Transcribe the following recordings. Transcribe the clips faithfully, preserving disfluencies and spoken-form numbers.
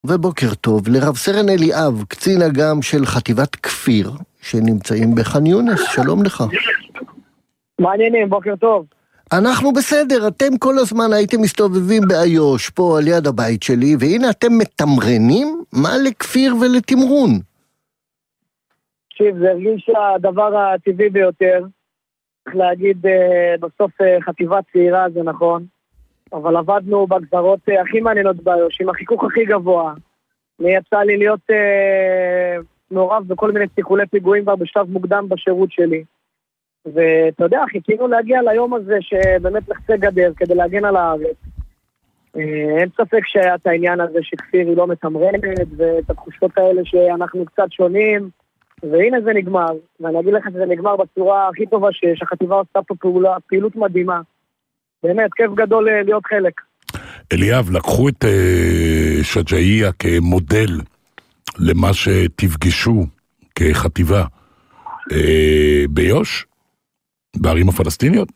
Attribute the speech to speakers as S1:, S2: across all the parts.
S1: ובוקר טוב לרב סרן אליאב, קצין אג"ם של חטיבת כפיר, שנמצאים בח'אן יונס. שלום לך.
S2: מעניינים, בוקר טוב.
S1: אנחנו בסדר, אתם כל הזמן הייתם מסתובבים באיו"ש, פה על יד הבית שלי, והנה אתם מתמרנים מה לכפיר ולתמרון.
S2: תקשיב, זה הרגיש הדבר הטבעי ביותר. צריך להגיד, בסוף חטיבה צעירה זה נכון, אבל עבדנו בגזרות הכי מעניינות באיו"ש, עם החיכוך הכי גבוה. אני יצא לי להיות אה, מעורב בכל מיני סיכולי פיגועים כבר בשלב מוקדם בשירות שלי. ואתה יודע, חיכינו להגיע ליום הזה שבאמת נחצה גדר כדי להגן על הארץ. אה, אין ספק שהיה את העניין הזה שכפיר היא לא מתמרנת, ואת התחושות האלה שאנחנו קצת שונים, והנה זה נגמר. ואני אגיד לך שזה נגמר בצורה הכי טובה שיש, החטיבה עושה פה פעולה, פעילות מדהימה. באמת, כיף גדול להיות חלק.
S3: אליאב, לקחו את uh, שג'אעיה כמודל למה שתפגשו כחטיבה uh, ביו"ש, בערים הפלסטיניות?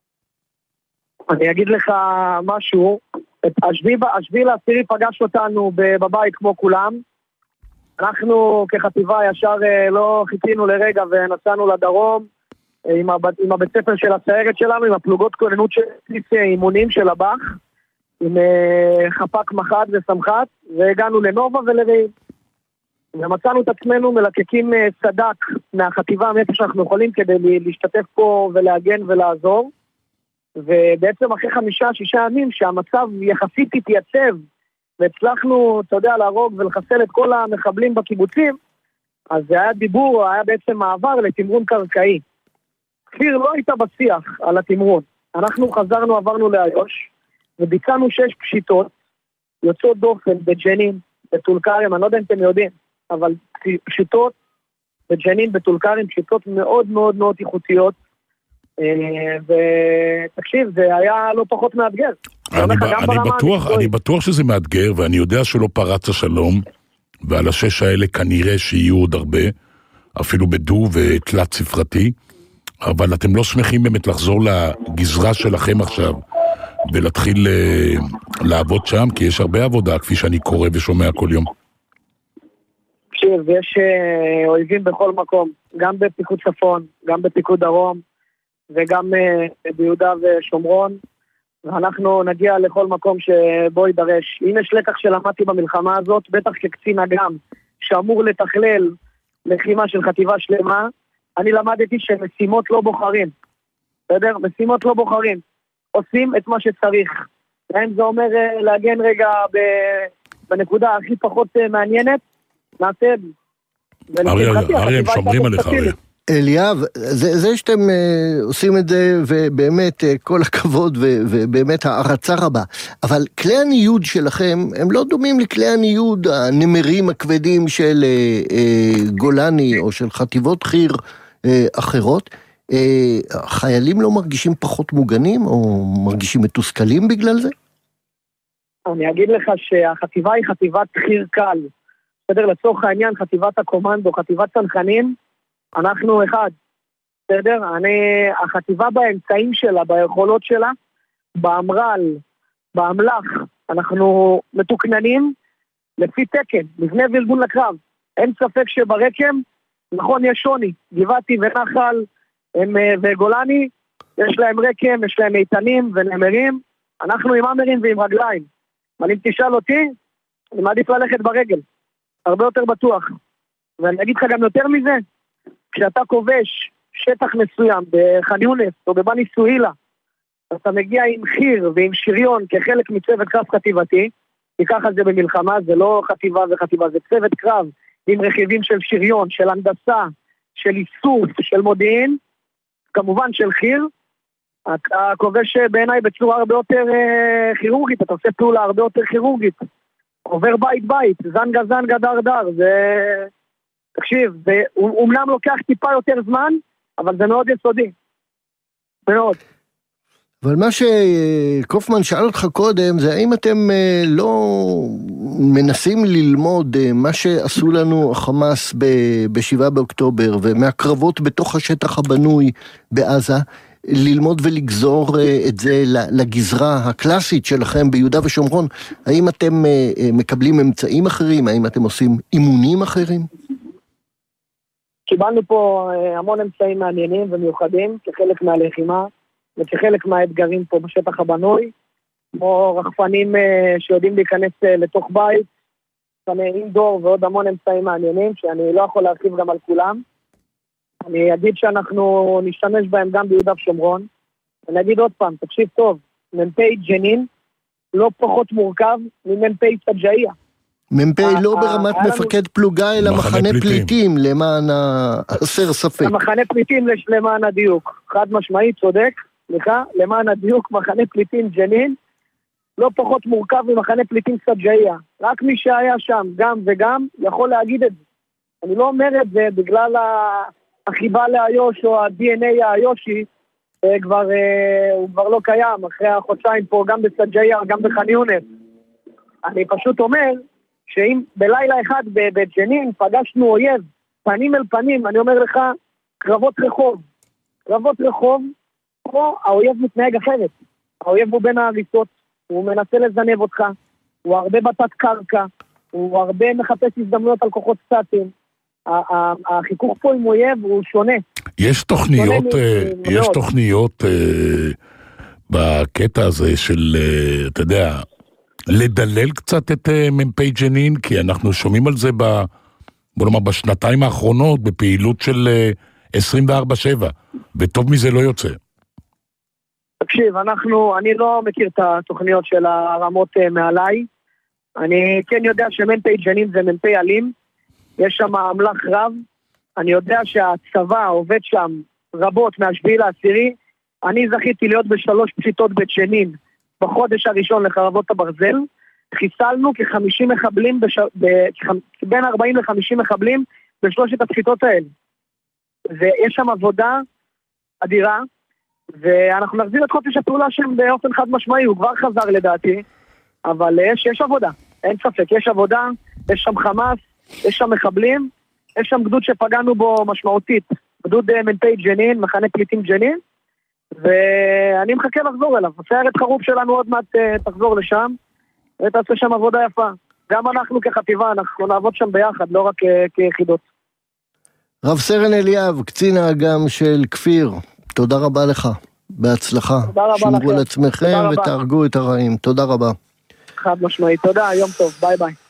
S2: אני אגיד לך משהו, השביעי לעשירי פגש אותנו בבית כמו כולם, אנחנו כחטיבה ישר uh, לא חיכינו לרגע ונסענו לדרום, עם, הב... עם הבית ספר של הסיירת שלנו, עם הפלוגות כוננות של אימונים של הבח, עם uh, חפק מחד וסמחת, והגענו לנובה ולרעים. ומצאנו את עצמנו מלקקים uh, סדק מהחטיבה מאיפה שאנחנו יכולים כדי להשתתף פה ולהגן ולעזור. ובעצם אחרי חמישה, שישה ימים שהמצב יחסית התייצב, והצלחנו, אתה יודע, להרוג ולחסל את כל המחבלים בקיבוצים, אז זה היה דיבור, היה בעצם מעבר לתמרון קרקעי. כפיר לא הייתה בשיח על התמרון. אנחנו חזרנו, עברנו לאיו"ש, וביצענו שש פשיטות, יוצאות דופן בג'נין, בטול כרם, אני לא יודע אם אתם יודעים, אבל פשיטות בג'נין, בטול כרם, פשיטות מאוד מאוד מאוד איכותיות, ותקשיב, זה היה לא פחות מאתגר.
S3: אני, ב- אני, בטוח, אני בטוח שזה מאתגר, ואני יודע שלא פרץ השלום, ועל השש האלה כנראה שיהיו עוד הרבה, אפילו בדו ותלת ספרתי, אבל אתם לא שמחים באמת לחזור לגזרה שלכם עכשיו, ולהתחיל לעבוד שם, כי יש הרבה עבודה, כפי שאני קורא ושומע כל יום.
S2: תקשיב, יש אויבים בכל מקום, גם בפיקוד צפון, גם בפיקוד דרום, וגם ביהודה ושומרון, ואנחנו נגיע לכל מקום שבו יידרש. אם יש לקח שלמדתי במלחמה הזאת, בטח כקצין אג"ם, שאמור לתכלל לחימה של חטיבה שלמה, אני למדתי שמשימות לא בוחרים. בסדר? משימות לא בוחרים. עושים את מה שצריך. ואם זה אומר להגן רגע בנקודה הכי פחות מעניינת, נעשה את זה.
S3: אריה, הם שומרים עליך, אריה.
S1: אליאב, זה, זה שאתם uh, עושים את זה, ובאמת uh, כל הכבוד, ו, ובאמת הערצה רבה. אבל כלי הניוד שלכם, הם לא דומים לכלי הניוד הנמרים הכבדים של uh, uh, גולני, או של חטיבות חי"ר uh, אחרות. Uh, חיילים לא מרגישים פחות מוגנים, או מרגישים מתוסכלים בגלל זה?
S2: אני אגיד לך שהחטיבה היא חטיבת חי"ר קל. בסדר, לצורך העניין, חטיבת הקומנדו, חטיבת צנחנים, אנחנו אחד, בסדר? אני, החטיבה באמצעים שלה, ביכולות שלה, באמרל, באמל"ח, אנחנו מתוקננים לפי תקן, מבנה וארגון לקרב. אין ספק שברקם, נכון, יש שוני, גבעתי ונחל הם, וגולני, יש להם רקם, יש להם איתנים ונמרים, אנחנו עם אמרים ועם רגליים. אבל אם תשאל אותי, אני מעדיף ללכת ברגל, הרבה יותר בטוח. ואני אגיד לך גם יותר מזה, כשאתה כובש שטח מסוים בח'אן יונס או בבני סוהילה, אתה מגיע עם חי"ר ועם שריון כחלק מצוות קרב חטיבתי, כי ככה זה במלחמה, זה לא חטיבה וחטיבה, זה צוות קרב עם רכיבים של שריון, של הנדסה, של איסוף, של מודיעין, כמובן של חי"ר, אתה כובש בעיניי בצורה הרבה יותר אה, כירורגית, אתה עושה פעולה הרבה יותר כירורגית, עובר בית בית, זנגה זנגה דר דר, זה... תקשיב, זה אומנם לוקח טיפה יותר זמן, אבל זה מאוד יסודי. מאוד.
S1: אבל מה שקופמן שאל אותך קודם, זה האם אתם לא מנסים ללמוד מה שעשו לנו החמאס בשבעה באוקטובר, ומהקרבות בתוך השטח הבנוי בעזה, ללמוד ולגזור את זה לגזרה הקלאסית שלכם ביהודה ושומרון? האם אתם מקבלים אמצעים אחרים? האם אתם עושים אימונים אחרים?
S2: קיבלנו פה המון אמצעים מעניינים ומיוחדים כחלק מהלחימה וכחלק מהאתגרים פה בשטח הבנוי, כמו רחפנים שיודעים להיכנס לתוך בית, רחפני אינדור ועוד המון אמצעים מעניינים שאני לא יכול להרחיב גם על כולם. אני אגיד שאנחנו נשתמש בהם גם ביהודה ושומרון. אני אגיד עוד פעם, תקשיב טוב, מ"פ ג'נין לא פחות מורכב ממ"פ סג'איה.
S1: מ"פ לא ברמת מפקד פלוגה, אלא מחנה פליטים, למען הסר ספק.
S2: המחנה פליטים למען הדיוק. חד משמעי, צודק, סליחה, למען הדיוק, מחנה פליטים ג'נין, לא פחות מורכב ממחנה פליטים סג'איה. רק מי שהיה שם, גם וגם, יכול להגיד את זה. אני לא אומר את זה בגלל החיבה לאיו"ש או ה-די אן איי האיושי, כבר, הוא כבר לא קיים, אחרי החודשיים פה, גם בסג'איה, גם בח'אן יונס. אני פשוט אומר, שאם בלילה אחד בג'נין פגשנו אויב, פנים אל פנים, אני אומר לך, קרבות רחוב. קרבות רחוב, פה האויב מתנהג אחרת. האויב הוא בין ההריסות, הוא מנסה לזנב אותך, הוא הרבה בתת קרקע, הוא הרבה מחפש הזדמנויות על כוחות סטטיים. החיכוך פה עם אויב הוא שונה.
S3: יש תוכניות, יש תוכניות בקטע הזה של, אתה יודע, לדלל קצת את מ"פ ג'נין, כי אנחנו שומעים על זה ב, בוא נאמר, בשנתיים האחרונות, בפעילות של עשרים וארבע שבע, וטוב מזה לא יוצא.
S2: תקשיב, אנחנו, אני לא מכיר את התוכניות של הרמות מעליי, אני כן יודע שמ"פ ג'נין זה מ"פ אלים, יש שם אמל"ח רב, אני יודע שהצבא עובד שם רבות מהשביעי לעשירי, אני זכיתי להיות בשלוש פשיטות בג'נין, בחודש הראשון לחרבות הברזל, חיסלנו כ-חמישים מחבלים, בש... ב... בין ארבעים ל-חמישים מחבלים בשלושת הפשיטות האלה. ויש שם עבודה אדירה, ואנחנו נחזיר את חופש הפעולה שם באופן חד משמעי, הוא כבר חזר לדעתי, אבל יש, יש עבודה, אין ספק, יש עבודה, יש שם חמאס, יש שם מחבלים, יש שם גדוד שפגענו בו משמעותית, גדוד מ"פ ג'נין, מחנה פליטים ג'נין, ואני מחכה לחזור אליו. הסיירת חרוב שלנו עוד מעט תחזור לשם, ותעשה שם עבודה יפה. גם אנחנו כחטיבה, אנחנו נעבוד שם ביחד, לא רק כיחידות.
S1: רב סרן אליאב, קצין האג"ם של כפיר, תודה רבה לך, בהצלחה.
S2: תודה רבה לכם.
S1: שמרו על עצמכם ותהרגו את הרעים. תודה רבה.
S2: חד משמעית, תודה, יום טוב, ביי ביי.